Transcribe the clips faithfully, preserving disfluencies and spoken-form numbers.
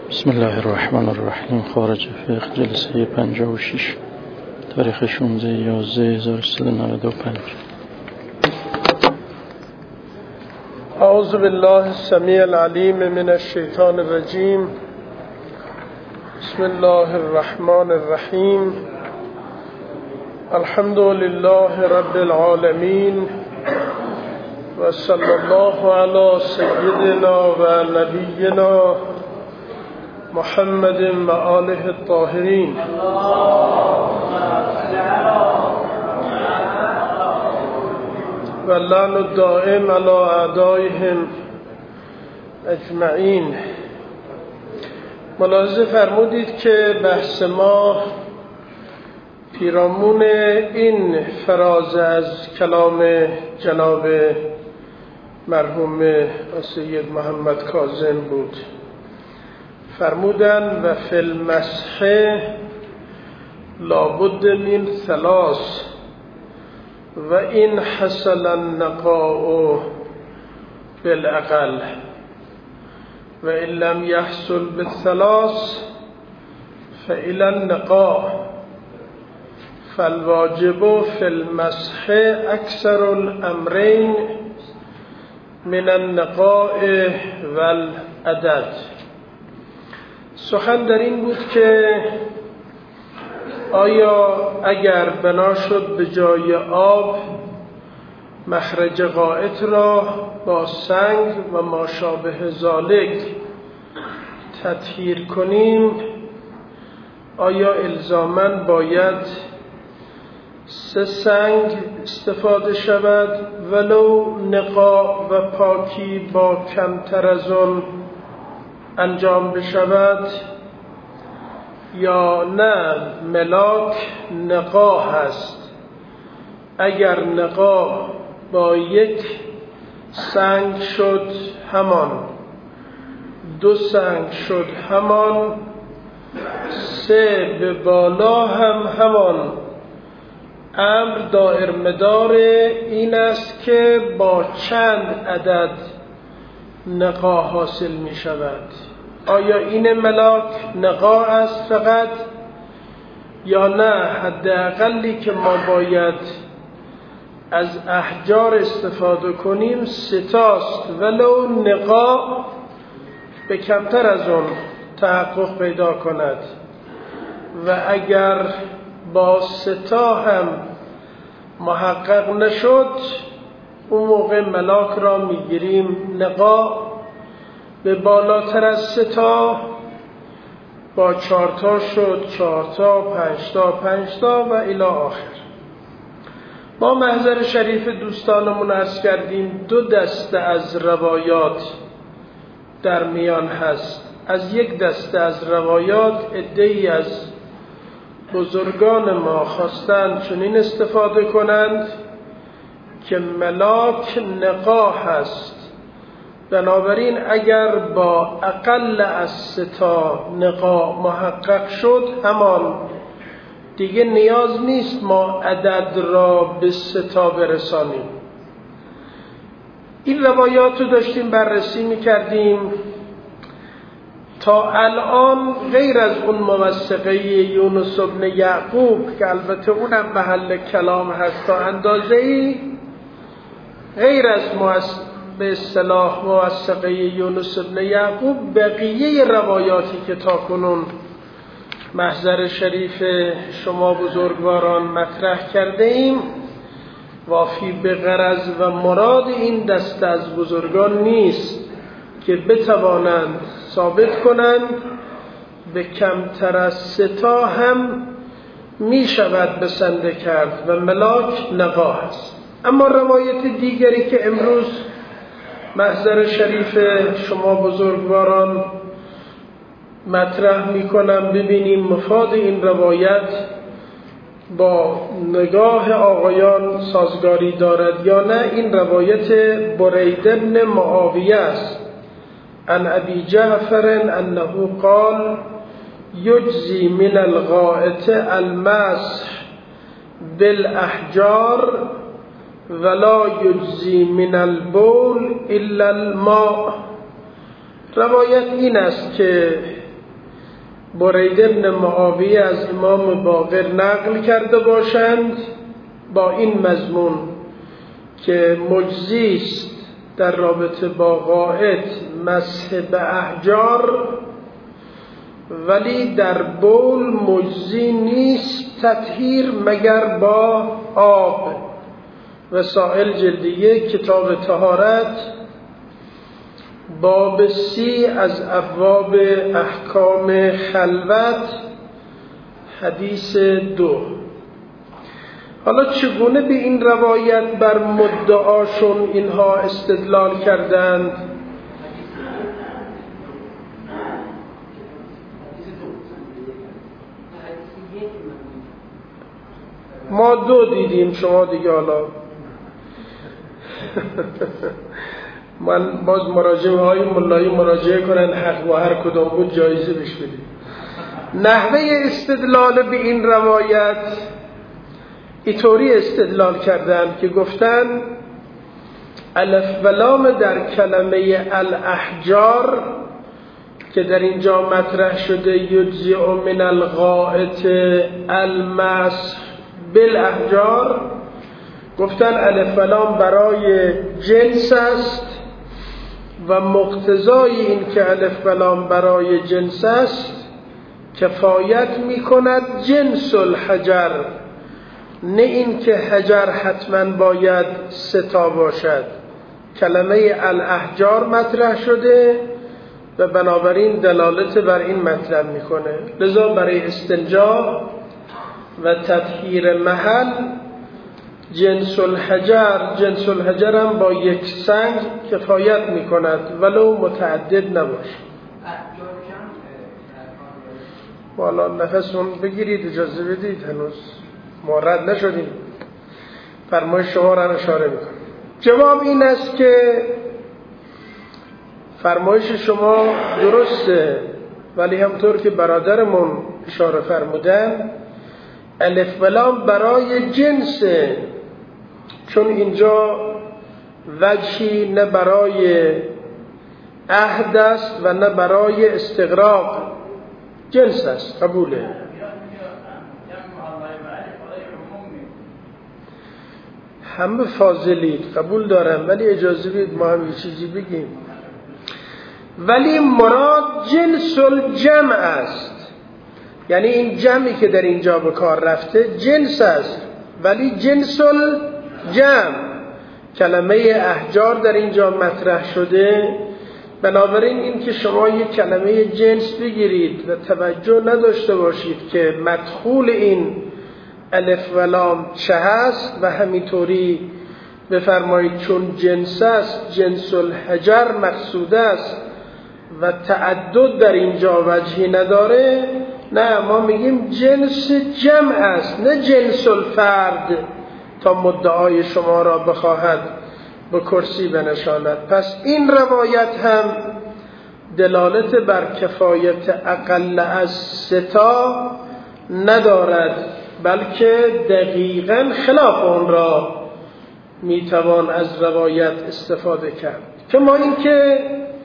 بسم الله الرحمن الرحیم. خارج فقه جلسه پنجاه و شش، تاریخ شانزده یازده هزار و سیصد و نود و پنج. اعوذ بالله السمیع العلیم من الشیطان الرجیم. بسم الله الرحمن الرحیم. الحمد لله رب العالمین و صلی الله علی سیدنا و نبینا محمد و آله الطاهرین. و لعن الدائم علی اعدائهم اجمعین. ملاحظه فرمودید که بحث ما پیرامون این فراز از کلام جناب مرحوم سید محمد کاظم بود. فرمودن و فی المسح لابد من ثلاث و این حصل النقاء بالاقل و ان لم يحصل بالثلاث فإلى النقاء فالواجب في المسح اکثر الامرین من النقاء والعدد. سخن در این بود که آیا اگر بنا شد به جای آب مخرج غائط را با سنگ و ما شابه ذالک تطهیر کنیم، آیا الزاماً باید سه سنگ استفاده شود ولو نقاء و پاکی با کمتر از آن انجام بشود، یا نه ملاک نقا هست؟ اگر نقا با یک سنگ شد همان، دو سنگ شد همان، سه به بالا هم همان. امر دایر مدار این است که با چند عدد نقا حاصل می شود. آیا این ملاک نقا است فقط، یا نه حداقلی که ما باید از احجار استفاده کنیم ستاست ولو نقا به کمتر از اون تحقق پیدا کند، و اگر با ستا هم محقق نشد اون موقع ملاک را میگیریم نقا به بالاتر از ستا، با چارتا شد چارتا، پنجتا پنجتا و الی آخر. ما محضر شریف دوستانمون عرض کردیم دو دسته از روایات در میان هست. از یک دسته از روایات عده‌ای از بزرگان ما خواستند چنین استفاده کنند که ملاک نقا هست، بنابراین اگر با اقل از ستا نقا محقق شد همان، دیگه نیاز نیست ما عدد را به ستا برسانیم. این روایات رو داشتیم بررسی میکردیم. تا الان غیر از اون موثقه یونس بن یعقوب که البته اونم محل کلام هست تا اندازه‌ای، غیر از موثقه به اصطلاح موثقه یونس بن یعقوب بقیه روایاتی که تاکنون محضر شریف شما بزرگواران مطرح کرده ایم وافی به غرض و مراد این دسته از بزرگان نیست که بتوانند ثابت کنند به کمتر از ستا هم می شود بسنده کرد و ملاک نقا است. اما روایت دیگری که امروز محضر شریف شما بزرگواران مطرح می کنم، ببینیم مفاد این روایت با نگاه آقایان سازگاری دارد یا نه. این روایت برید بن معاویه است عن ابی جعفر انه قال یجزی من الغائط المسح بالاحجار ولا یجزی من البول الا الماء. روایت این است که برید بن معاویه از امام باقر نقل کرده باشند با این مضمون که مجزی است در رابطه با غائط مسح به احجار، ولی در بول مجزی نیست تطهیر مگر با آب. وسائل جلدیه کتاب طهارت باب سی از ابواب احکام خلوت حدیث دو. حالا چگونه به این روایت بر مدعاشون اینها استدلال کردند؟ ما دو دیدیم، شما دیگه حالا من باز مراجعه های ملایی مراجعه کنن حق و هر کدام بود جایزه بهش بدیم. نحوه استدلال به این روایت اینطوری استدلال کردند که گفتن الف و لام در کلمه الاحجار که در اینجا مطرح شده یجزئ من الغائط المسح بالاحجار، گفتن الف و لام برای جنس است و مقتضای این که الف و لام برای جنس است کفایت می کند جنس الحجر، نه این که حجر حتما باید ستا باشد. کلمه الاحجار مطرح شده و بنابراین دلالت بر این مطلب میکنه. لذا برای استنجا و تطهیر محل جنس الحجر جنس الحجر هم با یک سنگ کفایت میکند ولو متعدد نباشه. والا نفسون بگیرید، اجازه بدید، هنوز ما رد نشدیم، فرمایش شما را اشاره میکنم. جواب این است که فرمایش شما درسته، ولی همطور که برادرمون اشاره فرمودن الف و لام برای جنسه، چون اینجا وجهی نه برای عهد است و نه برای استغراق، جنس است، قبوله. همه فاضلید، قبول دارم، ولی اجازه بدید ما هم یه چیزی بگیم. ولی مراد جنس الجمع است، یعنی این جمعی که در اینجا به کار رفته جنس است، ولی جنس الجمع. کلمه احجار در اینجا مطرح شده، بنابراین این که شما یک کلمه جنس بگیرید و توجه نداشته باشید که مدخول این الف و لام چه هست و همینطوری بفرمایید چون جنس است جنس الحجر مقصود است و تعدد در اینجا وجهی نداره، نه، ما میگیم جنس جمع است نه جنس الفرد، تا مدعای شما را بخواهد به کرسی بنشاند. پس این روایت هم دلالت بر کفایت اقل از ستا ندارد، بلکه دقیقاً خلاف اون را میتوان از روایت استفاده کرد. کما این که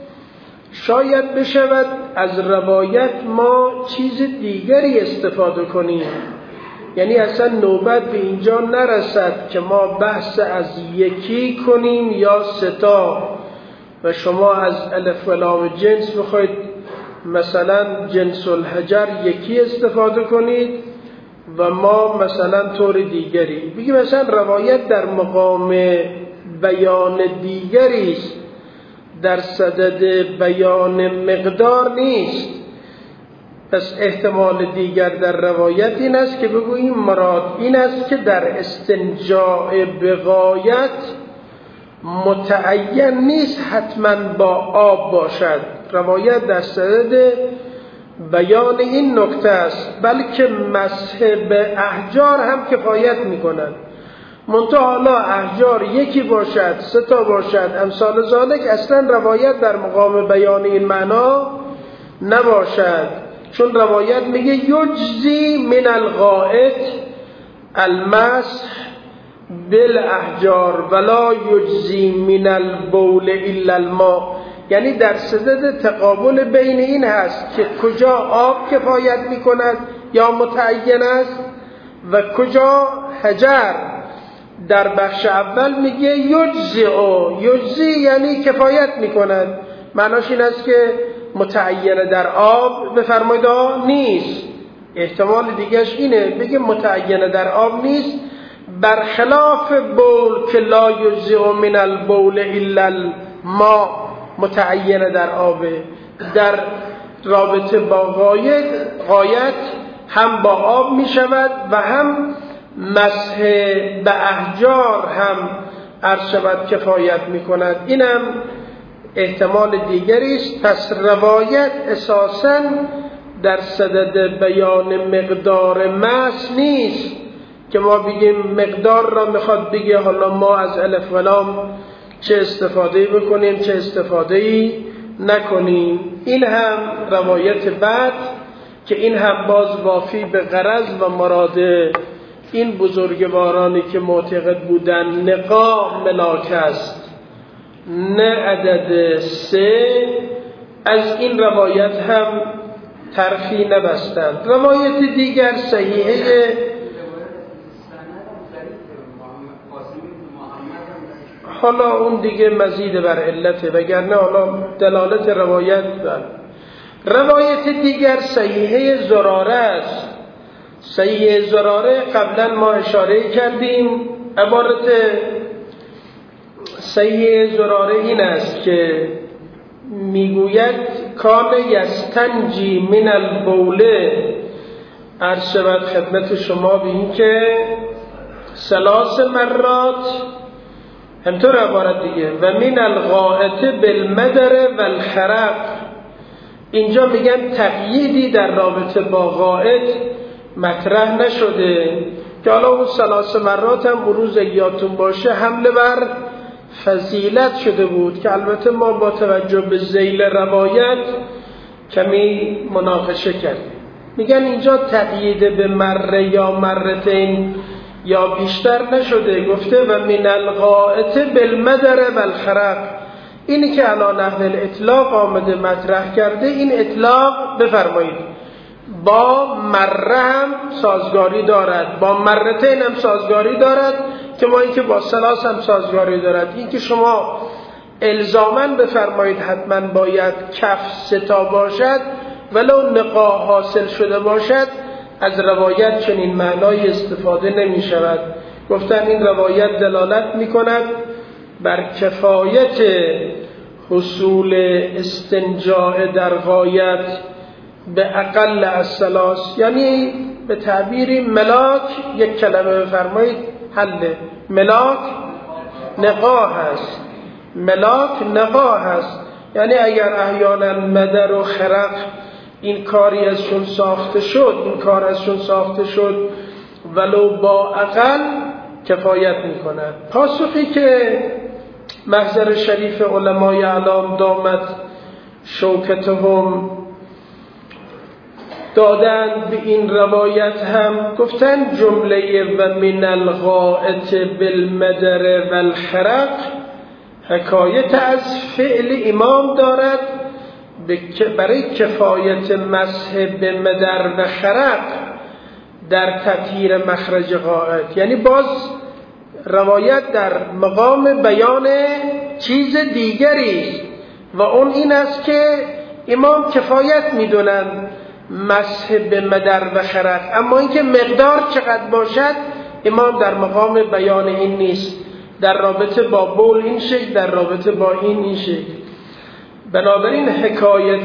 شاید بشود از روایت ما چیز دیگری استفاده کنیم، یعنی اصلا نوبت به اینجا نرسد که ما بحث از یکی کنیم یا ستا و شما از الف و لام جنس بخواید مثلا جنس الحجر یکی استفاده کنید و ما مثلا طور دیگری بگیم. مثلا روایت در مقام بیان دیگری است، در صدد بیان مقدار نیست. پس احتمال دیگر در روایت این است که بگوییم مراد این است که در استنجاء بغایت متعین نیست حتما با آب باشد. روایت در صدد بیان این نکته است، بلکه مسح به احجار هم کفایت میکنند. منتها حالا احجار یکی باشد، سه تا باشد، امثال ذالک، اصلا روایت در مقام بیان این معنا نباشد، چون روایت میگه یجزی من الغائط المسح بالاحجار ولا یجزی من البول الا الماء، یعنی در صدد تقابل بین این هست که کجا آب کفایت می کند یا متعین است و کجا حجر. در بخش اول میگه یجزی او یجزی یعنی کفایت می کند، معناش این است که متعین در آب بفرمایید نیست. احتمال دیگهش اینه بگه متعین در آب نیست، برخلاف بول که لا یجزی من البول الا الماء متعین در آبه. در رابطه با غایت غایت هم با آب می شود و هم مسح به احجار هم عرض شود کفایت می کند. اینم احتمال دیگری است. پس روایت اساساً در صدد بیان مقدار مسح نیست که ما بگیم مقدار را میخواد بگه حالا ما از الف و لام چه استفاده بکنیم چه استفاده ای نکنیم. این هم روایت بعد که این هم باز وافی به غرض و مراد این بزرگوارانی که معتقد بودن نقا ملاک است نه عدد سه، از این روایت هم ترخی نبستند. روایت دیگر صحیحه حالا اون دیگه مزید بر علته، وگرنه حالا دلالت روایت بر روایت دیگر صحیحه زراره است. صحیحه زراره قبلا ما اشاره کردیم. عبارت صحیحه زراره این است که میگوید کان یستنجی من البوله، عرض شود خدمت شما به این که ثلاث مرات همطور عبارت دیگه و من الغائط بالمدر والخرق. اینجا میگن تقییدی در رابطه با غائط مطرح نشده که حالا اون ثلاث مرات هم بروز یادتون باشه حمله بر فضیلت شده بود که البته ما با توجه به ذیل روایت کمی مناقشه کردیم. میگن اینجا تقیید به مره یا مرتين یا بیشتر نشده، گفته و من الغائط بالمدر والخرق. اینی که علی نحو الاطلاق آمده مطرح کرده، این اطلاق بفرمایید با مره هم سازگاری دارد، با مرتين هم سازگاری دارد، که ما این که با ثلاث هم سازگاری دارد. این که شما الزاماً بفرمایید حتما باید کف ستا باشد ولو نقا حاصل شده باشد، از روایت چنین معنای استفاده نمی شود. گفتن این روایت دلالت می کند بر کفایت حصول استنجاء در غایت به اقل از ثلاث، یعنی به تعبیری ملاک یک کلمه بفرمایید حله. ملاک نقا هست، ملاک نقا هست، یعنی اگر احیانا مدر و خرق این کاری ازشون ساخته شد این کار ازشون ساخته شد ولو با اقل کفایت میکنند. پاسخی که محضر شریف علمای اعلام دامت شوکتهم دادند به این روایت هم گفتن جمله و من الغائط بالمدر والخرق حکایت از فعل امام دارد برای کفایت مسح به مدر و خرق در تطهیر مخرج غائط. یعنی باز روایت در مقام بیان چیز دیگری و اون این است که امام کفایت میدونند مسح به مدر و خرق، اما اینکه مقدار چقدر باشد امام در مقام بیان این نیست. در رابطه با بول این شکل، در رابطه با این این شکل. بنابراین حکایت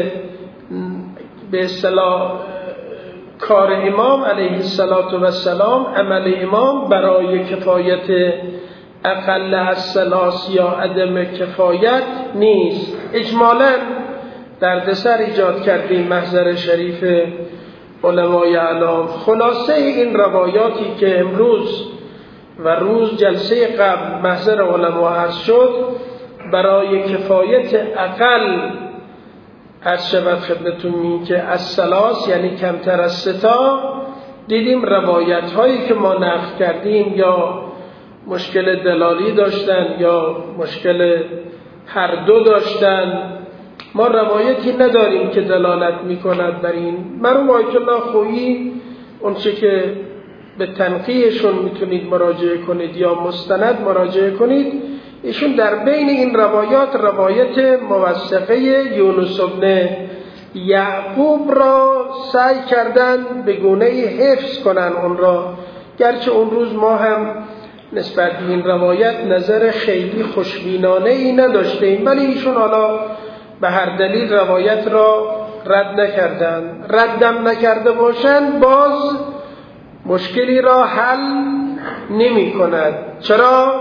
به اصطلاح کار امام علیه السلام، عمل امام برای کفایت اقل از ثلاث یا عدم کفایت نیست. اجمالاً دردسر ایجاد کردیم محضر شریف علمای اعلام. خلاصه این روایاتی که امروز و روز جلسه قبل محضر علما عرض شد برای کفایت اقل عرض شود خدمتون می که از ثلاث یعنی کمتر از ستا دیدیم. روایت هایی که ما نقل کردیم یا مشکل دلالی داشتن یا مشکل هر دو داشتن. ما روایتی نداریم که دلالت میکند بر این. مرحوم آیت الله خویی اون چه که به تنقیحشون میتونید مراجعه کنید یا مستند مراجعه کنید، ایشون در بین این روایات روایت موثقه یونس بن یعقوب را سعی کردن به گونه‌ای حفظ کنن اون را، گرچه اون روز ما هم نسبت به این روایت نظر خیلی خوشبینانه ای نداشتیم، ولی ایشون حالا به هر دلیل روایت را رد نکردن. ردم نکرده باشند باز مشکلی را حل نمی کند. چرا؟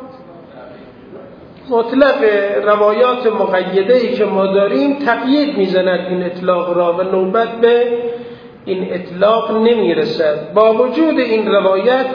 مطلق روایات مقیده ای که ما داریم تقیید می زند این اطلاق را و نوبت به این اطلاق نمی رسد. با وجود این روایت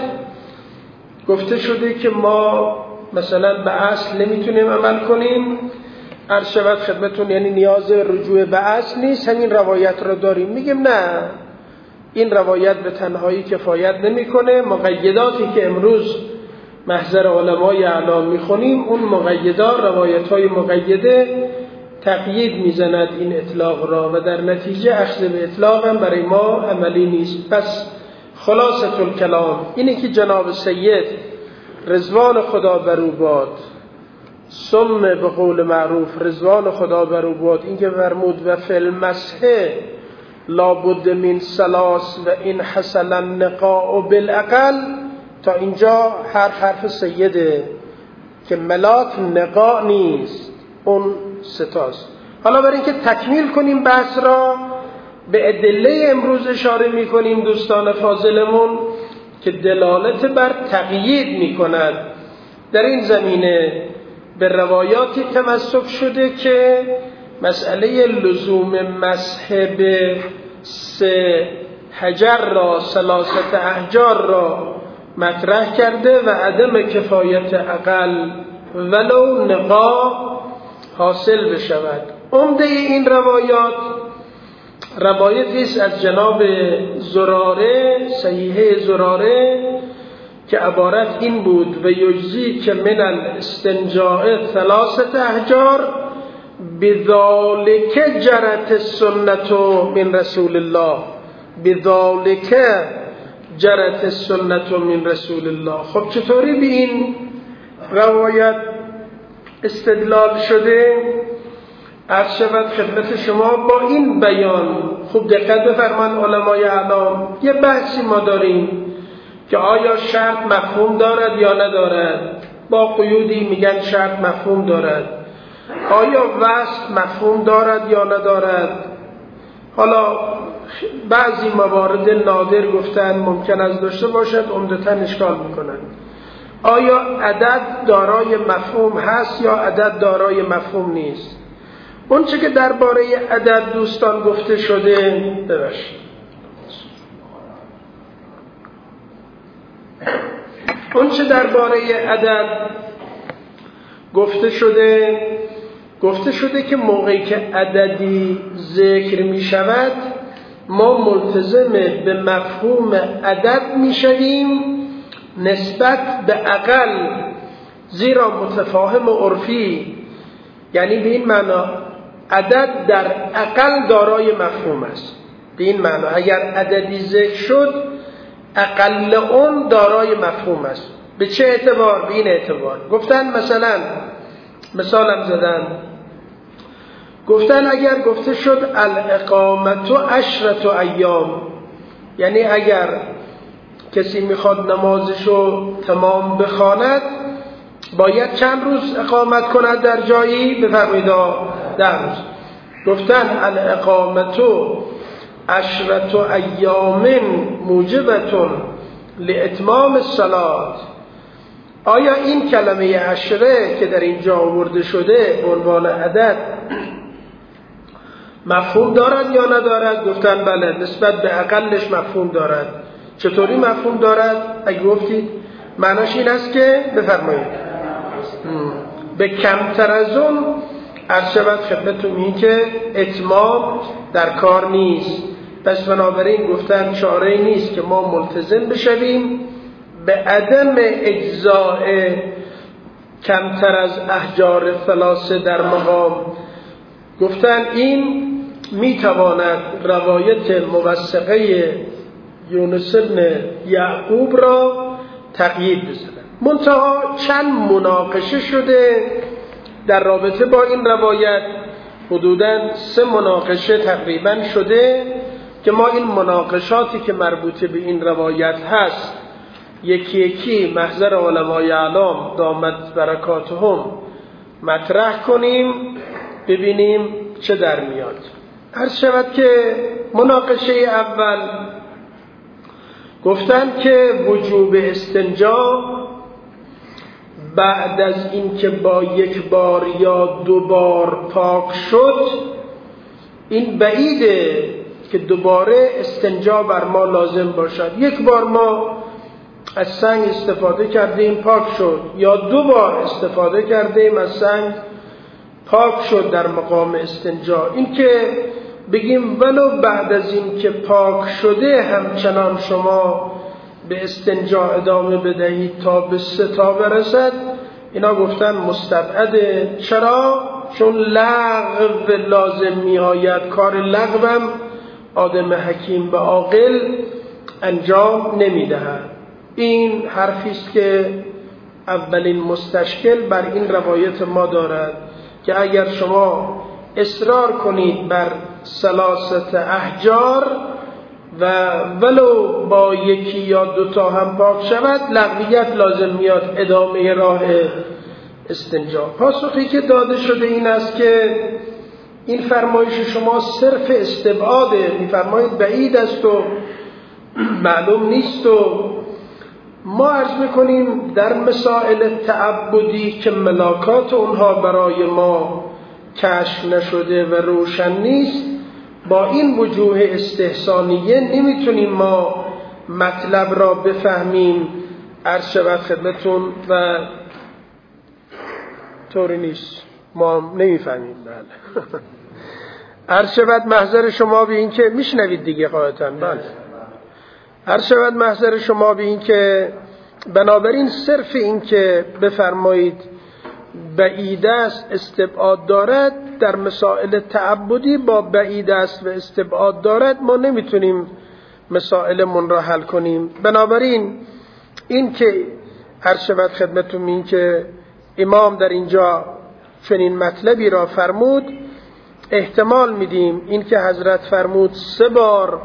گفته شده که ما مثلا به اصل نمیتونیم عمل کنیم، عرض شود خدمتون، یعنی نیاز رجوع به اصل نیست، همین روایت را داریم. میگیم نه، این روایت به تنهایی کفایت نمیکنه. مقیداتی که امروز محضر علمای اعلام میخونیم، اون مقیدات، روایت های مقیده تقیید میزند این اطلاق را و در نتیجه اخذ به اطلاق هم برای ما عملی نیست. پس خلاصه الکلام اینه که جناب سید رضوان خدا بر او باد، ثم به قول معروف رضوان خدا بر او باد، این که فرمود و فی المسح لابد من ثلاث و این حصل النقاء بالاقل، تا اینجا هر حرف سیده که ملاک نقاء نیست، اون ستاست. حالا برای اینکه تکمیل کنیم بحث را به ادله امروز اشاره می کنیم دوستان فاضلمون که دلالت بر تقیید می کند. در این زمینه به روایاتی تمسک شده که مسئله لزوم مسح به سه حجر را، ثلاثت احجار را مطرح کرده و عدم کفایت اقل ولو نقا حاصل بشود. عمده این روایات روایتی است از جناب زراره، صحیحه زراره، که عبارت این بود و یجزی که من الاستنجاء ثلاثت احجار بذالک جرت السنت من رسول الله، بذالک جرت السنت من رسول الله. خب چطوری به این روایت استدلال شده؟ عرض شود خدمت شما با این بیان، خوب دقت بفرمان علمای اعلام، یه بحثی ما داریم که آیا شرط مفهوم دارد یا ندارد. با قیودی میگن شرط مفهوم دارد. آیا وصف مفهوم دارد یا ندارد. حالا بعضی موارد نادر گفتن ممکن است داشته باشد، عمدتاً اشکال میکنند. آیا عدد دارای مفهوم هست یا عدد دارای مفهوم نیست. اون چه که درباره عدد دوستان گفته شده، ببخشید اون چه درباره عدد گفته شده گفته شده که موقعی که عددی ذکر می شود ما ملتزم به مفهوم عدد می شویم نسبت به اقل، زیرا متفاهم عرفی یعنی به این معنا عدد در اقل دارای مفهوم است. به این معنا اگر عددی ذکر شد اقل اون دارای مفهوم است. به چه اعتبار؟ به این اعتبار گفتن، مثلا مثالم زدن، گفتن اگر گفته شد الاقامت عشرت ایام، یعنی اگر کسی میخواد نمازشو تمام بخواند باید چند روز اقامت کند در جایی؟ بفرمایید ده روز. گفتن الاقامت عشرت ایام موجبتون لاتمام الصلاة. آیا این کلمه عشره که در اینجا آورده شده به عنوان عدد مفهوم دارد یا ندارد؟ گفتن بله، نسبت به اقلش مفهوم دارد. چطوری مفهوم دارد؟ اگه گفتید معناش این است که بفرمایید به کمتر از اون عرض شود خدمتتون این که اتمام در کار نیست. پس بنابراین گفتن چاره نیست که ما ملتزم بشویم به عدم اجزاء کمتر از احجار ثلاثه در مقام. گفتن این میتواند روایت موثقه یونس بن یعقوب را تقیید بزند. منتها چند مناقشه شده در رابطه با این روایت، حدوداً سه مناقشه تقریباً شده که ما این مناقشاتی که مربوط به این روایت هست یکی یکی محضر علمای اعلام دامت برکاتهم مطرح کنیم، ببینیم چه در میاد. عرض شود که مناقشه اول گفتن که وجوب استنجا بعد از اینکه با یک بار یا دو بار پاک شد، این بعیده که دوباره استنجا بر ما لازم باشد. یک بار ما از سنگ استفاده کردیم پاک شد، یا دو بار استفاده کردیم از سنگ پاک شد در مقام استنجا. این که بگیم ولو بعد از این که پاک شده همچنان شما به استنجا ادامه بدهید تا به سه تا برسد، اینا گفتن مستبعده. چرا؟ چون لغو لازم می آید. کار لغوم آدم حکیم و عاقل انجام نمی دهد. این حرفیست که اولین مستشکل بر این روایت ما دارد که اگر شما اصرار کنید بر ثلاثت احجار و ولو با یکی یا دوتا هم پاک شود، لغویت لازم میاد ادامه راه استنجا. پاسخی که داده شده این است که این فرمایش شما صرف استبعاده، میفرمایید بعید است و معلوم نیست. و ما عرض میکنیم در مسائل تعبدی که ملاکات اونها برای ما کشف نشده و روشن نیست، با این وجوه استحسانیه نمیتونیم ما مطلب را بفهمیم. عرض شود خدمتون و طوری نیست ما نمیفهمیم. بله عرض شود محضر شما به این که میشنوید دیگه قاعدتاً. بله عرض شود محضر شما به این که بنابراین صرف این که بفرمایید بعید است استبعاد دارد، در مسائل تعبدی با بعید است و استبعاد دارد ما نمیتونیم مسائلمون را حل کنیم. بنابراین این که عرض شود خدمتون این که امام در اینجا چنین مطلبی را فرمود، احتمال میدیم این که حضرت فرمود سه بار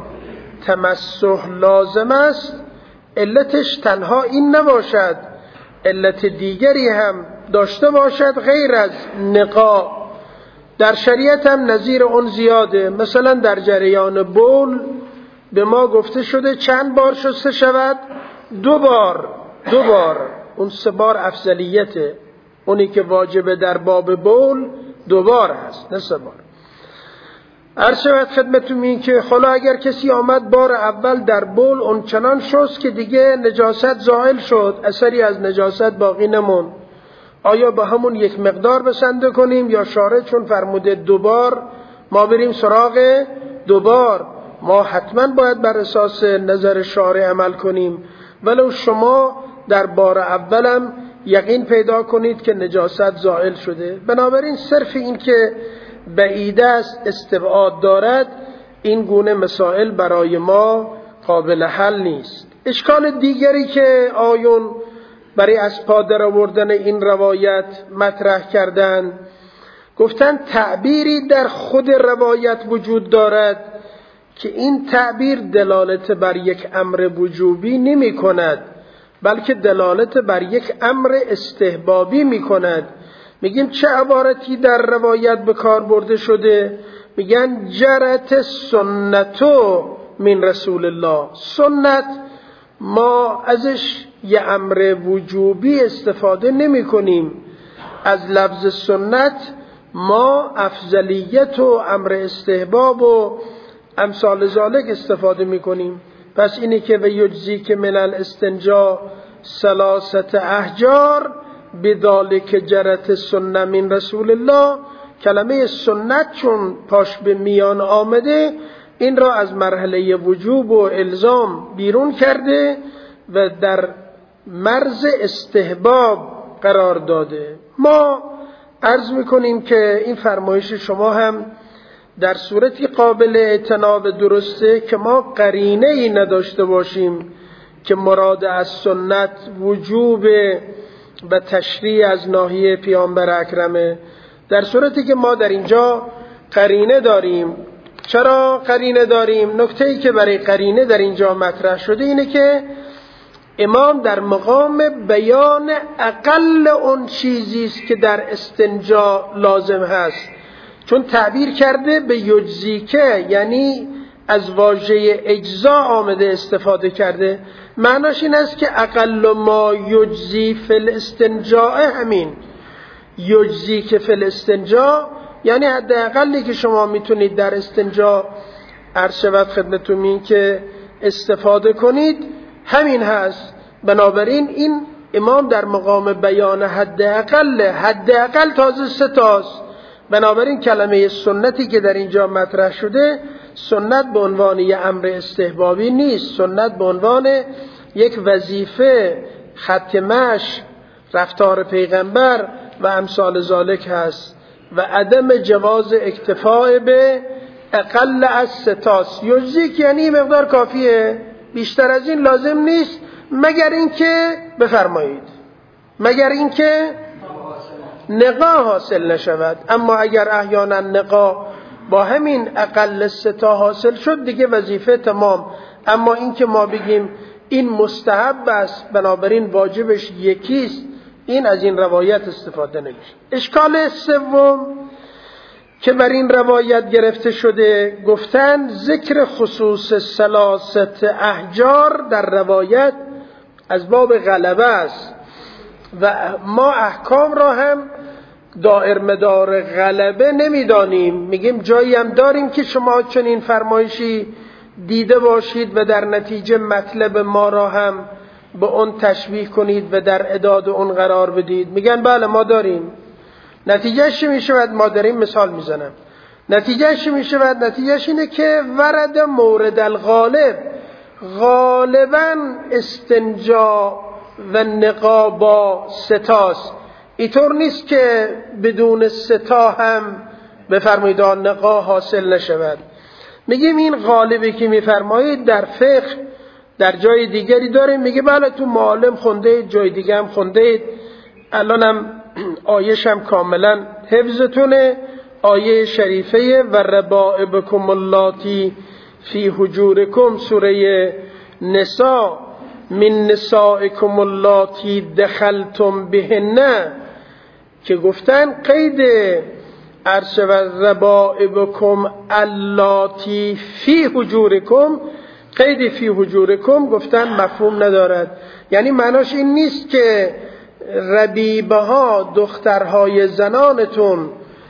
تمسح لازم است، علتش تنها این نباشد، علت دیگری هم داشته باشد غیر از نقا. در شریعت هم نظیر اون زیاده. مثلا در جریان بول به ما گفته شده چند بار شسته شود؟ دو بار. دو بار. اون سه بار افضلیته. اونی که واجبه در باب بول دو بار هست نه سه بار. عرض شود خدمتون این که حالا اگر کسی آمد بار اول در بول اون چنان شست که دیگه نجاست زائل شد، اثری از نجاست باقی نمون، آیا با همون یک مقدار بسنده کنیم یا شارع چون فرموده دوبار ما بریم سراغ دوبار؟ ما حتما باید بر اساس نظر شارع عمل کنیم، ولو شما در بار اولم یقین پیدا کنید که نجاست زائل شده. بنابراین صرف این که بعید است استبعاد دارد، این گونه مسائل برای ما قابل حل نیست. اشکال دیگری که آیون برای از پا در آوردن این روایت مطرح کردند، گفتن تعبیری در خود روایت وجود دارد که این تعبیر دلالت بر یک امر وجوبی نمی کند، بلکه دلالت بر یک امر استحبابی می کند. میگیم چه عبارتی در روایت به کار برده شده؟ میگن جرت سنتو من رسول الله. سنت ما ازش یه امر وجوبی استفاده نمی کنیم. از لفظ سنت ما افضلیت و امر استحباب و امثال ذالک استفاده می کنیم. پس اینی که و یجزی که من الاستنجا ثلاثت احجار بذالک جرت سنت من رسول الله، کلمه سنت چون پاش به میان آمده این را از مرحله وجوب و الزام بیرون کرده و در مرز استحباب قرار داده. ما عرض میکنیم که این فرمایش شما هم در صورتی قابل اعتناب درسته که ما قرینه ای نداشته باشیم که مراد از سنت وجوب و تشریع از ناحیه پیامبر اکرمه، در صورتی که ما در اینجا قرینه داریم. چرا قرینه داریم؟ نکته‌ای که برای قرینه در اینجا مطرح شده اینه که امام در مقام بیان اقل اون چیزی است که در استنجا لازم هست، چون تعبیر کرده به یجزیکه، یعنی از واژه اجزا آمده استفاده کرده. معناش این است که اقل ما یجزی فی الاستنجاء همین یجزی که فی الاستنجا، یعنی حداقلی که شما میتونید در استنجا عرض شود خدمتتون این که استفاده کنید همین هست. بنابراین این امام در مقام بیان حداقل حداقل تازه سه تاست. بنابراین کلمه سنتی که در اینجا مطرح شده، سنت به عنوان یک امر استحبابی نیست، سنت به عنوان یک وظیفه، خط مشی، رفتار پیغمبر و امثال ذالک هست و عدم جواز اکتفاء به اقل از ستاست. یجزیک یعنی مقدار کافیه، بیشتر از این لازم نیست، مگر اینکه بفرمایید مگر اینکه نقا حاصل نشود. اما اگر احیانا نقا با همین اقل ستا حاصل شد دیگه وظیفه تمام. اما اینکه ما بگیم این مستحب است بنابراین واجبش یکیست، این از این روایت استفاده نمیشه. اشکال سوم که بر این روایت گرفته شده، گفتن ذکر خصوص ثلاثه احجار در روایت از باب غلبه است و ما احکام را هم دائر مدار غلبه نمیدانیم. میگیم جایی هم داریم که شما چنین فرمایشی دیده باشید و در نتیجه مطلب ما را هم به اون تشبیه کنید و در اعداد اون قرار بدید. میگن بله ما داریم. نتیجهش چی میشود؟ ما داریم. مثال میزنم. نتیجهش چی میشود؟ نتیجهش اینه که ورد مورد الغالب، غالبا استنجا و نقا با ستاست. اینطور نیست که بدون ستا هم بفرمایید نقا حاصل نشود. میگیم این غالبی که میفرمایید در فقه در جای دیگری داریم. میگه بله تو معالم خونده، جای دیگه هم خونده، الانم آیش هم کاملا حفظتونه. آیه شریفه و ربائبکم اللاتی فی حجورکم، سوره نساء، من نسائکم اللاتی دخلتم بهن، که گفتن قید عرش و ربائبکم اللاتی فی حجورکم، قید فی حجورکم گفتن مفهوم ندارد. یعنی معناش این نیست که ربیبه ها، دخترهای زنانتون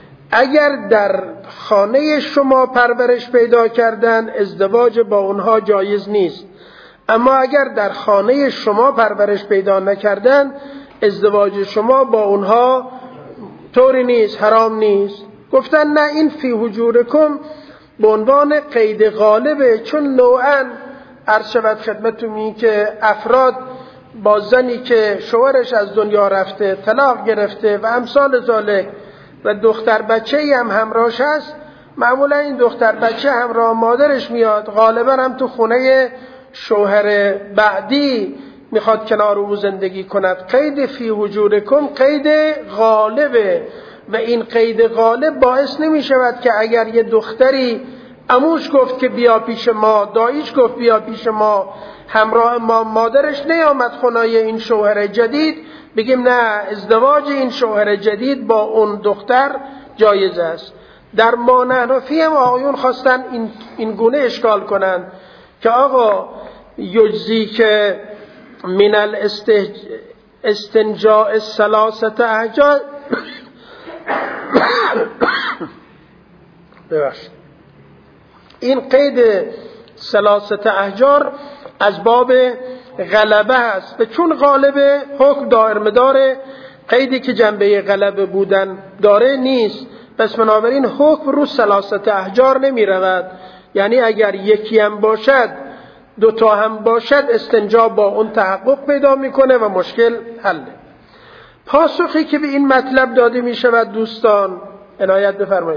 اگر در خانه شما پرورش پیدا کردن ازدواج با اونها جایز نیست، اما اگر در خانه شما پرورش پیدا نکردن ازدواج شما با اونها طوری نیست، حرام نیست. گفتن نه، این فی حجورکم به عنوان قید غالبه، چون نوعا عرض شود خدمتتون این که افراد با زنی که شوهرش از دنیا رفته، طلاق گرفته و امثال ذالک و دختر بچه‌ای هم همراهش هست، معمولا این دختر بچه همراه مادرش میاد، غالبا هم تو خونه شوهر بعدی میخواد کنار او زندگی کند. قید فی حجورکم قید غالبه و این قید غالب باعث نمی شود که اگر یه دختری عموش گفت که بیا پیش ما، داییش گفت بیا پیش ما، همراه ما مادرش نیامد خونای این شوهر جدید، بگیم نه ازدواج این شوهر جدید با اون دختر جایز است. در ما نحنفی هم آقایون خواستن این, این گونه اشکال کنن که آقا یجزی که من الاستنجاء الثلاثه احجار ببخشید، این قید ثلاثه احجار از باب غلبه است و چون غالبه حکم دائر مدار قیدی که جنبه غلبه بودن داره نیست، پس بنابراین حکم رو ثلاثه احجار نمی رود. یعنی اگر یکی هم باشد، دو تا هم باشد، استنجا با اون تحقق پیدا میکنه و مشکل حله. پاسخی که به این مطلب داده می شود دوستان عنایت بفرمایید.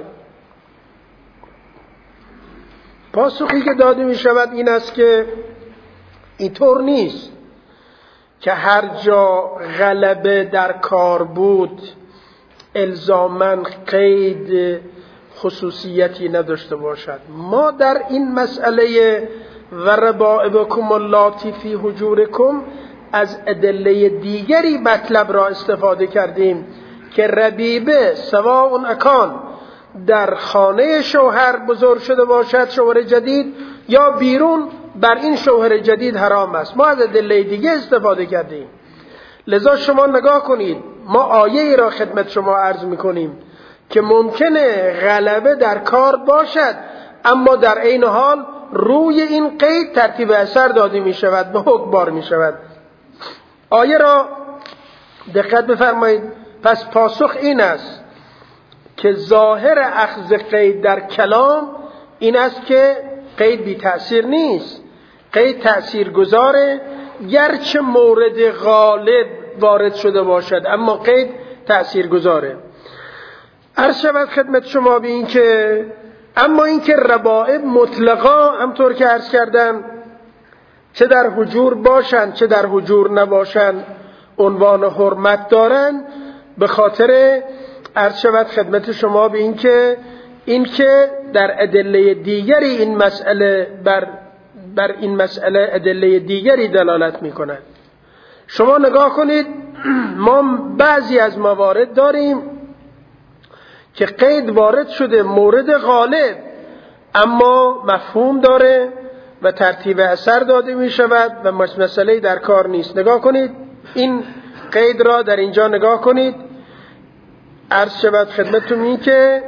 پاسخی که داده می شود این است که اینطور نیست که هر جا غلبه در کار بود الزاماً قید خصوصیتی نداشته باشد. ما در این مسئله و ربائبکم اللاتی فی حجورکم از ادله دیگری مطلب را استفاده کردیم که ربیبه سواء اکان در خانه شوهر بزرگ شده باشد، شوهر جدید، یا بیرون، بر این شوهر جدید حرام است. ما از ادله دیگه استفاده کردیم. لذا شما نگاه کنید، ما آیه ای را خدمت شما عرض میکنیم که ممکنه غلبه در کار باشد اما در این حال روی این قید ترتیب اثر داده می شود، به حکم بار می شود. آیه را دقت بفرمایید. پس پاسخ این است که ظاهر اخذ قید در کلام این است که قید بی تأثیر نیست، قید تأثیر گذاره، گرچه مورد غالب وارد شده باشد اما قید تأثیر گذاره. عرض شود خدمت شما به این که اما این که ربائب مطلقا همطور که عرض کردم چه در حجور باشند چه در حجور نباشند عنوان حرمت دارند، به خاطر عرض شود خدمت شما به این که این که در ادله دیگری این مسئله بر بر این مسئله ادله دیگری دلالت می کند. شما نگاه کنید، ما بعضی از موارد داریم که قید وارد شده مورد غالب اما مفهوم داره و ترتیب اثر داده می شود و مسئله در کار نیست. نگاه کنید این قید را در اینجا نگاه کنید. عرض شود خدمتتون این که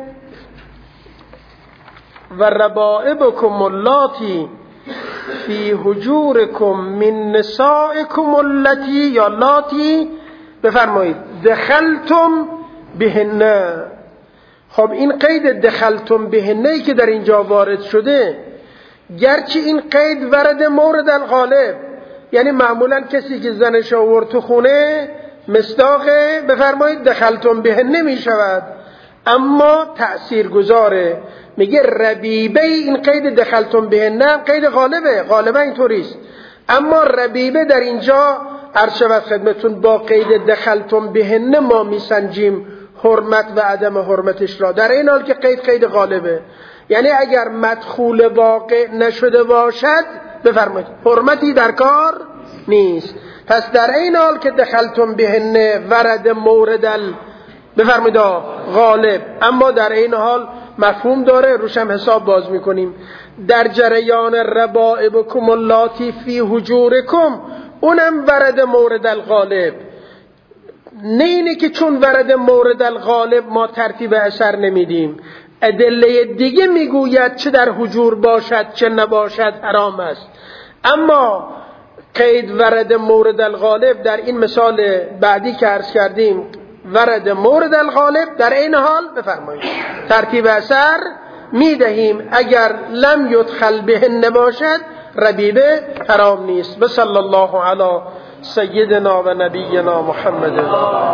و ربائبکم اللاتی فی حجورکم من نسائکم اللاتی یا لاتی بفرمایید دخلتم بهن. خب این قید دخلتم بهنه که در اینجا وارد شده، گرچه این قید ورد مورد الغالب، یعنی معمولا کسی که زنش آورد تو خونه مصداق بفرمایید دخلتم بهنه می شود، اما تأثیر گذاره. میگه ربیبه این قید دخلتم بهنه قید غالبه، غالبا اینطوریست، اما ربیبه در اینجا عرض شود خدمتون با قید دخلتم بهنه ما میسنجیم حرمت و عدم حرمتش را، در این حال که قید قید غالبه. یعنی اگر مدخول واقع نشده باشد بفرمایید حرمتی در کار نیست. پس در این حال که دخلتم بهنه ورد مورد ال بفرمایید غالب، اما در این حال مفهوم داره، روشم حساب باز میکنیم. در جریان ربائبکم اللاتی فی حجورکم اونم ورد مورد الغالب، نه اینه که چون ورد مورد الغالب ما ترتیب اثر نمیدیم. ادله دیگه میگوید چه در حجور باشد چه نباشد حرام است، اما قید ورد مورد الغالب در این مثال بعدی که عرض کردیم ورد مورد الغالب، در این حال بفرمایید ترتیب اثر میدهیم. اگر لم یدخل بهن باشد ربیبه حرام نیست. و صلی الله علی سیدنا و نبینا محمد.